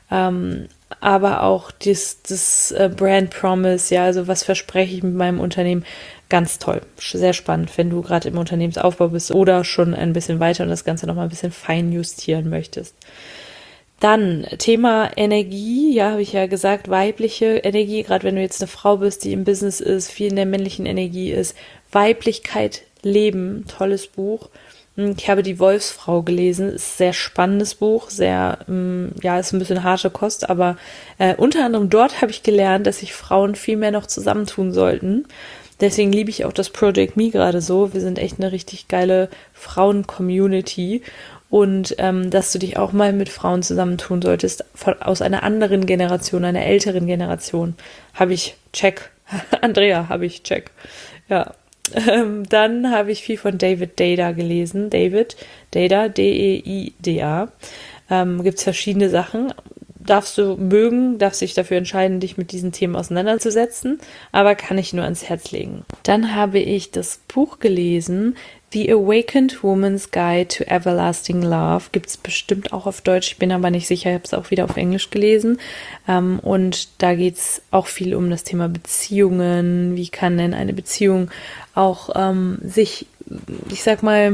aber auch das Brand Promise, ja, also was verspreche ich mit meinem Unternehmen, ganz toll, sehr spannend, wenn du gerade im Unternehmensaufbau bist oder schon ein bisschen weiter und das Ganze nochmal ein bisschen fein justieren möchtest. Dann Thema Energie, ja, habe ich ja gesagt, weibliche Energie, gerade wenn du jetzt eine Frau bist, die im Business ist, viel in der männlichen Energie ist, Weiblichkeit leben, tolles Buch. Ich habe Die Wolfsfrau gelesen, ist ein sehr spannendes Buch, sehr, ja, ist ein bisschen harte Kost, aber unter anderem dort habe ich gelernt, dass sich Frauen viel mehr noch zusammentun sollten. Deswegen liebe ich auch das Project Me gerade so. Wir sind echt eine richtig geile Frauen-Community und dass du dich auch mal mit Frauen zusammentun solltest, aus einer anderen Generation, einer älteren Generation. Habe ich, check. Andrea, habe ich, check. Ja. Dann habe ich viel von David Deida gelesen. David Deida, D-E-I-D-A. Gibt es verschiedene Sachen. Darfst du mögen, darfst dich dafür entscheiden, dich mit diesen Themen auseinanderzusetzen, aber kann ich nur ans Herz legen. Dann habe ich das Buch gelesen, The Awakened Woman's Guide to Everlasting Love. Gibt es bestimmt auch auf Deutsch, ich bin aber nicht sicher, ich habe es auch wieder auf Englisch gelesen. Und da geht es auch viel um das Thema Beziehungen. Wie kann denn eine Beziehung auch sich, ich sag mal,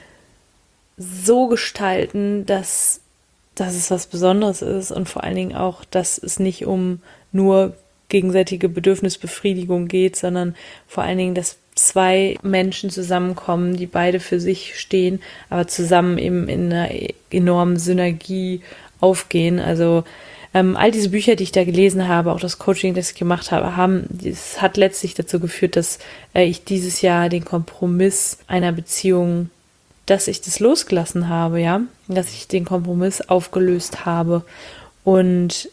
so gestalten, dass es was Besonderes ist und vor allen Dingen auch, dass es nicht um nur gegenseitige Bedürfnisbefriedigung geht, sondern vor allen Dingen, dass zwei Menschen zusammenkommen, die beide für sich stehen, aber zusammen eben in einer enormen Synergie aufgehen. Also all diese Bücher, die ich da gelesen habe, auch das Coaching, das ich gemacht habe, das hat letztlich dazu geführt, dass ich dieses Jahr den Kompromiss einer Beziehung, dass ich das losgelassen habe, ja, dass ich den Kompromiss aufgelöst habe. Und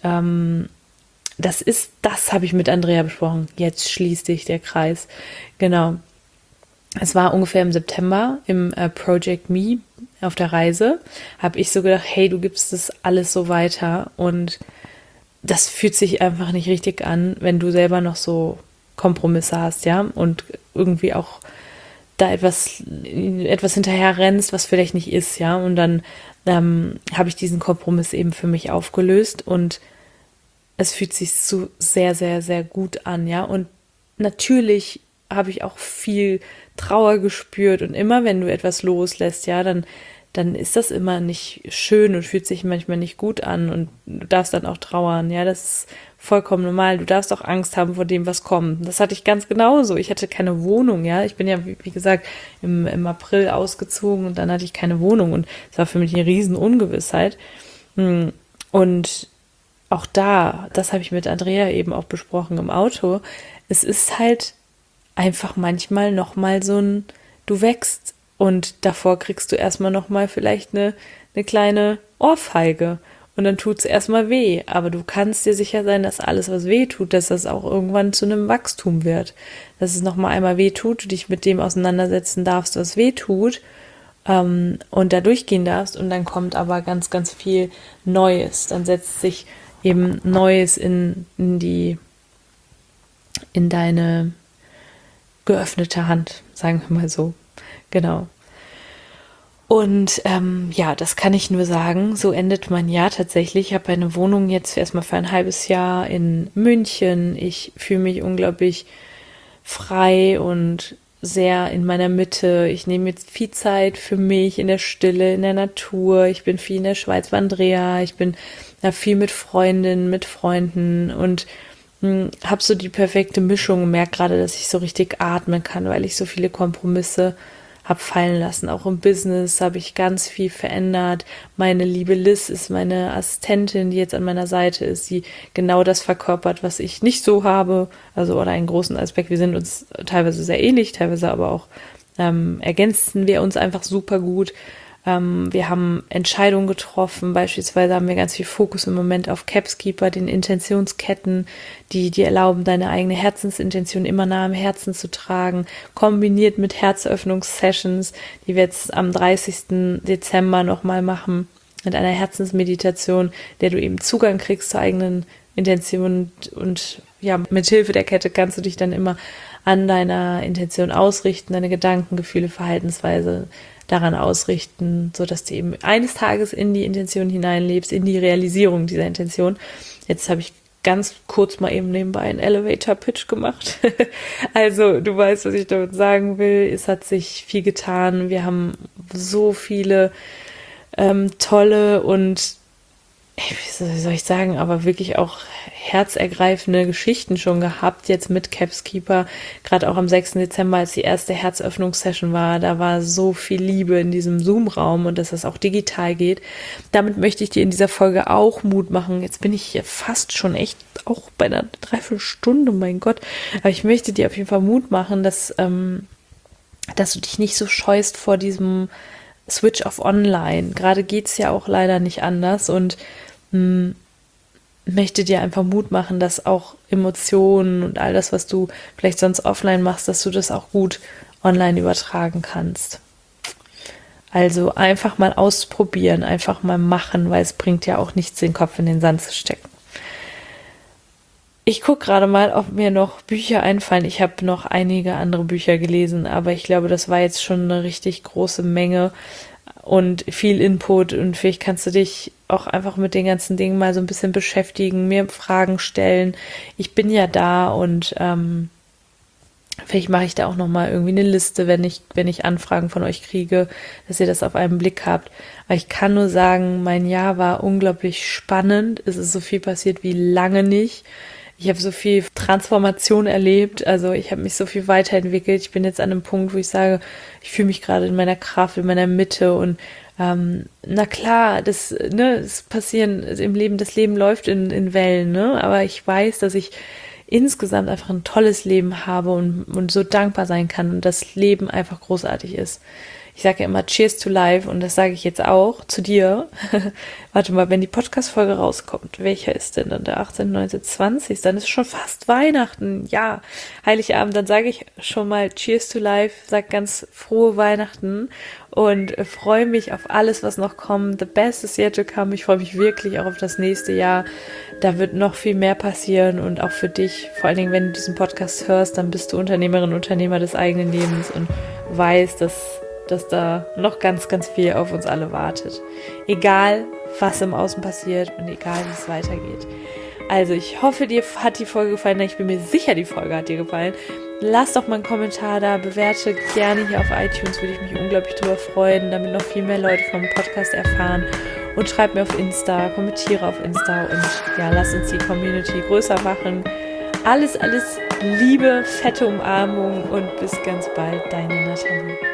das habe ich mit Andrea besprochen. Jetzt schließt sich der Kreis. Genau. Es war ungefähr im September im Project Me auf der Reise. Habe ich so gedacht, hey, du gibst das alles so weiter. Und das fühlt sich einfach nicht richtig an, wenn du selber noch so Kompromisse hast, ja. Und irgendwie auch da etwas hinterher rennst, was vielleicht nicht ist, ja. Und dann habe ich diesen Kompromiss eben für mich aufgelöst und es fühlt sich so sehr, sehr, sehr gut an, ja. Und natürlich habe ich auch viel Trauer gespürt und immer, wenn du etwas loslässt, ja, dann ist das immer nicht schön und fühlt sich manchmal nicht gut an und du darfst dann auch trauern, ja, das ist vollkommen normal. Du darfst auch Angst haben vor dem, was kommt. Das hatte ich ganz genauso. Ich hatte keine Wohnung, ja. Ich bin ja, wie gesagt, im April ausgezogen und dann hatte ich keine Wohnung und es war für mich eine riesen Ungewissheit. Und auch das habe ich mit Andrea eben auch besprochen im Auto. Es ist halt einfach manchmal nochmal so du wächst und davor kriegst du erstmal nochmal vielleicht eine kleine Ohrfeige. Und dann tut es erstmal weh, aber du kannst dir sicher sein, dass alles, was weh tut, dass das auch irgendwann zu einem Wachstum wird. Dass es nochmal einmal weh tut, du dich mit dem auseinandersetzen darfst, was weh tut, und da durchgehen darfst und dann kommt aber ganz, ganz viel Neues. Dann setzt sich eben Neues in deine geöffnete Hand, sagen wir mal so. Genau. Und ja, das kann ich nur sagen, so endet mein Jahr tatsächlich. Ich habe eine Wohnung jetzt erstmal für ein halbes Jahr in München. Ich fühle mich unglaublich frei und sehr in meiner Mitte. Ich nehme jetzt viel Zeit für mich in der Stille, in der Natur. Ich bin viel in der Schweiz bei Andrea. Ich bin viel mit Freundinnen, mit Freunden und habe so die perfekte Mischung und merke gerade, dass ich so richtig atmen kann, weil ich so viele Kompromisse habe fallen lassen. Auch im Business habe ich ganz viel verändert. Meine liebe Liz ist meine Assistentin, die jetzt an meiner Seite ist, die genau das verkörpert, was ich nicht so habe. Also, oder einen großen Aspekt. Wir sind uns teilweise sehr ähnlich, teilweise aber auch ergänzen wir uns einfach super gut. Wir haben Entscheidungen getroffen, beispielsweise haben wir ganz viel Fokus im Moment auf Capskeeper, den Intentionsketten, die dir erlauben, deine eigene Herzensintention immer nah am Herzen zu tragen, kombiniert mit Herzöffnungssessions, die wir jetzt am 30. Dezember nochmal machen, mit einer Herzensmeditation, der du eben Zugang kriegst zur eigenen Intention und ja, mit Hilfe der Kette kannst du dich dann immer an deiner Intention ausrichten, deine Gedanken, Gefühle, Verhaltensweise daran ausrichten, sodass du eben eines Tages in die Intention hineinlebst, in die Realisierung dieser Intention. Jetzt habe ich ganz kurz mal eben nebenbei einen Elevator-Pitch gemacht. Also du weißt, was ich damit sagen will. Es hat sich viel getan. Wir haben so viele tolle und wie soll ich sagen, aber wirklich auch herzergreifende Geschichten schon gehabt, jetzt mit Capskeeper, gerade auch am 6. Dezember, als die erste Herzöffnungssession war, da war so viel Liebe in diesem Zoom-Raum und dass das auch digital geht. Damit möchte ich dir in dieser Folge auch Mut machen. Jetzt bin ich hier fast schon echt auch bei einer Dreiviertelstunde, mein Gott, aber ich möchte dir auf jeden Fall Mut machen, dass du dich nicht so scheust vor diesem Switch auf Online. Gerade geht's ja auch leider nicht anders und möchte dir einfach Mut machen, dass auch Emotionen und all das, was du vielleicht sonst offline machst, dass du das auch gut online übertragen kannst. Also einfach mal ausprobieren, einfach mal machen, weil es bringt ja auch nichts, den Kopf in den Sand zu stecken. Ich gucke gerade mal, ob mir noch Bücher einfallen. Ich habe noch einige andere Bücher gelesen, aber ich glaube, das war jetzt schon eine richtig große Menge und viel Input und vielleicht kannst du dich auch einfach mit den ganzen Dingen mal so ein bisschen beschäftigen, mir Fragen stellen. Ich bin ja da und vielleicht mache ich da auch nochmal irgendwie eine Liste, wenn ich Anfragen von euch kriege, dass ihr das auf einen Blick habt. Aber ich kann nur sagen, mein Jahr war unglaublich spannend. Es ist so viel passiert wie lange nicht. Ich habe so viel Transformation erlebt, also ich habe mich so viel weiterentwickelt. Ich bin jetzt an einem Punkt, wo ich sage, ich fühle mich gerade in meiner Kraft, in meiner Mitte und na klar, das passieren im Leben, das Leben läuft in Wellen, ne? Aber ich weiß, dass ich insgesamt einfach ein tolles Leben habe und so dankbar sein kann und das Leben einfach großartig ist. Ich sage ja immer Cheers to Life und das sage ich jetzt auch zu dir. Warte mal, wenn die Podcast-Folge rauskommt, welcher ist denn dann der 18., 19., 20., dann ist schon fast Weihnachten. Ja, Heiligabend, dann sage ich schon mal Cheers to Life, sag ganz frohe Weihnachten und freue mich auf alles, was noch kommt. The best is yet to come. Ich freue mich wirklich auch auf das nächste Jahr. Da wird noch viel mehr passieren und auch für dich, vor allen Dingen, wenn du diesen Podcast hörst, dann bist du Unternehmerin, Unternehmer des eigenen Lebens und weißt, dass da noch ganz, ganz viel auf uns alle wartet. Egal, was im Außen passiert und egal, wie es weitergeht. Also ich hoffe, dir hat die Folge gefallen. Ich bin mir sicher, die Folge hat dir gefallen. Lass doch mal einen Kommentar da, bewerte gerne hier auf iTunes, würde ich mich unglaublich drüber freuen, damit noch viel mehr Leute vom Podcast erfahren. Und schreib mir auf Insta, kommentiere auf Insta und ja, lass uns die Community größer machen. Alles Liebe, fette Umarmung und bis ganz bald, deine Nathalie.